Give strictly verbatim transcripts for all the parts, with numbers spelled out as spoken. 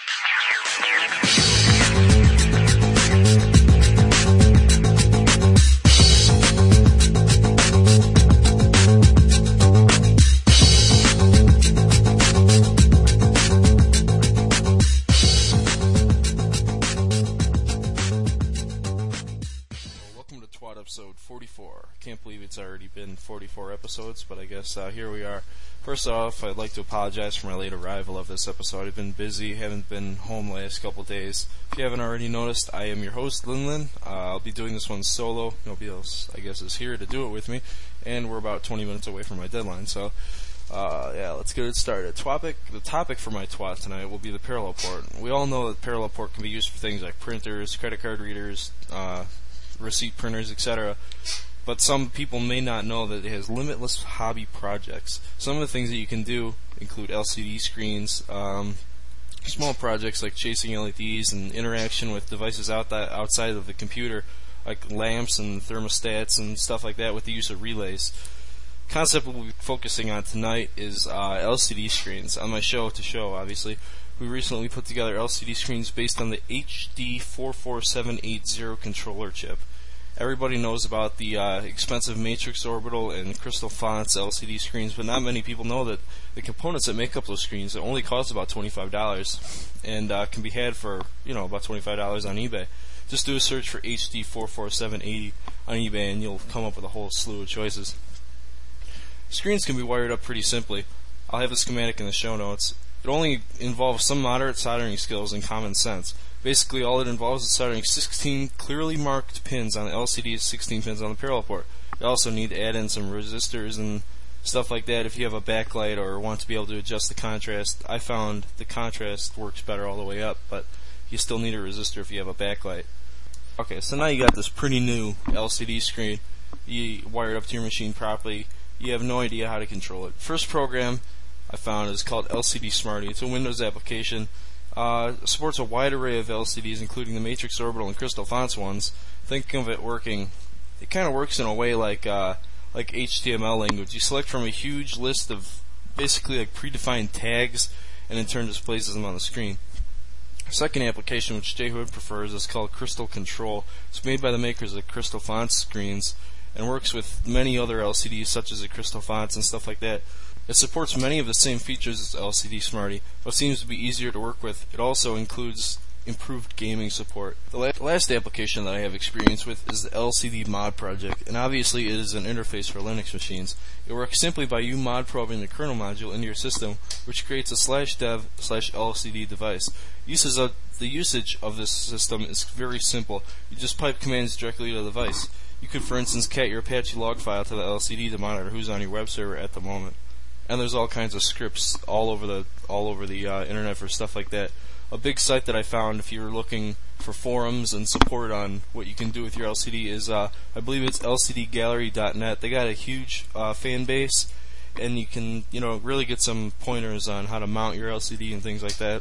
Episode forty-four. Can't believe it's already been forty-four episodes, but I guess uh, here we are. First off, I'd like to apologize for my late arrival of this episode. I've been busy, haven't been home the last couple days. If you haven't already noticed, I am your host, Linlin. Uh, I'll be doing this one solo. Nobody else, I guess, is here to do it with me, and we're about twenty minutes away from my deadline, so uh, yeah, let's get it started. Topic, the topic for my twat tonight will be the parallel port. We all know that parallel port can be used for things like printers, credit card readers, uh, receipt printers, et cetera. But some people may not know that it has limitless hobby projects. Some of the things that you can do include L C D screens, um, small projects like chasing L E Ds, and interaction with devices out that, outside of the computer, like lamps and thermostats and stuff like that with the use of relays. Concept we'll be focusing on tonight is uh, L C D screens. On my show to show, obviously, we recently put together L C D screens based on the H D four four seven eight zero controller chip. Everybody knows about the uh, expensive Matrix Orbital and Crystal Fonts L C D screens, but not many people know that the components that make up those screens only cost about twenty-five dollars and uh, can be had for, you know, about twenty-five dollars on eBay. Just do a search for H D four four seven eighty on eBay and you'll come up with a whole slew of choices. Screens can be wired up pretty simply. I'll have a schematic in the show notes. It only involves some moderate soldering skills and common sense. Basically, all it involves is soldering sixteen clearly marked pins on the L C D, sixteen pins on the parallel port. You also need to add in some resistors and stuff like that if you have a backlight or want to be able to adjust the contrast. I found the contrast works better all the way up, but you still need a resistor if you have a backlight. Okay, so now you got this pretty new L C D screen. You wire it up to your machine properly. You have no idea how to control it. First program I found is called L C D Smarty. It's a Windows application. Uh, supports a wide array of L C Ds, including the Matrix Orbital and Crystal Fonts ones. Think of it working. It kind of works in a way like uh, like H T M L language. You select from a huge list of basically like predefined tags, and in turn displays them on the screen. Second application, which Jay Hood prefers, is called Crystal Control. It's made by the makers of Crystal Fonts screens and works with many other L C Ds, such as the Crystal Fonts and stuff like that. It supports many of the same features as L C D Smarty, but seems to be easier to work with. It also includes improved gaming support. The la- last application that I have experience with is the L C D Mod Project, and obviously it is an interface for Linux machines. It works simply by you mod probing the kernel module into your system, which creates a slash dev slash L C D device. Uses of, the usage of this system is very simple. You just pipe commands directly to the device. You could, for instance, cat your Apache log file to the L C D to monitor who's on your web server at the moment. And there's all kinds of scripts all over the all over the uh, internet for stuff like that. A big site that I found, if you're looking for forums and support on what you can do with your L C D, is uh, I believe it's L C D gallery dot net. They got a huge uh, fan base, and you can you know really get some pointers on how to mount your L C D and things like that.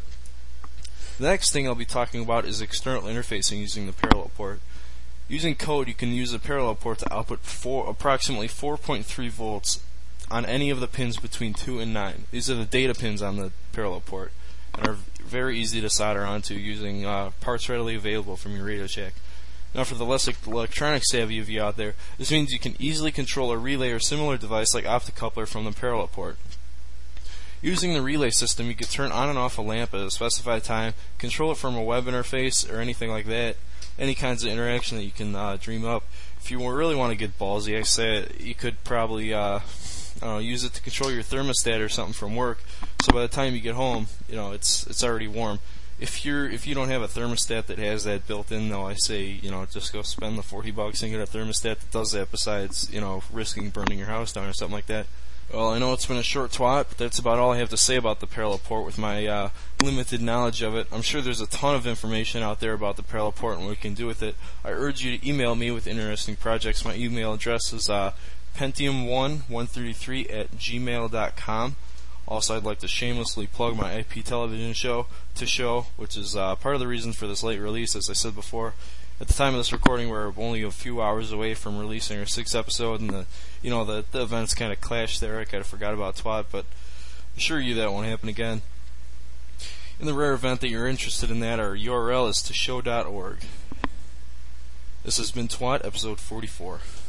The next thing I'll be talking about is external interfacing using the parallel port. Using code, you can use the parallel port to output four, approximately four point three volts on any of the pins between two and nine. These are the data pins on the parallel port and are very easy to solder onto using uh, parts readily available from your Radio Shack. Now, for the less electronic savvy of you out there, this means you can easily control a relay or similar device like optocoupler from the parallel port. Using the relay system, you can turn on and off a lamp at a specified time, control it from a web interface or anything like that, any kinds of interaction that you can uh, dream up. If you really want to get ballsy, I say you could probably uh, I don't know, use it to control your thermostat or something from work. So by the time you get home, you know it's it's already warm. If you're if you don't have a thermostat that has that built in, though, I say you know just go spend the forty bucks and get a thermostat that does that. Besides, you know, risking burning your house down or something like that. Well, I know it's been a short twat, but that's about all I have to say about the parallel port with my uh, limited knowledge of it. I'm sure there's a ton of information out there about the parallel port and what we can do with it. I urge you to email me with interesting projects. My email address is uh, pentium one one thirty-three at gmail dot com. Also, I'd like to shamelessly plug my I P television show, To Show, which is uh, part of the reason for this late release, as I said before. At the time of this recording, we're only a few hours away from releasing our sixth episode, and the you know the, the events kind of clashed there. I kind of forgot about Twat, but I assure you that won't happen again. In the rare event that you're interested in that, our U R L is to show dot org. This has been Twat, episode forty-four.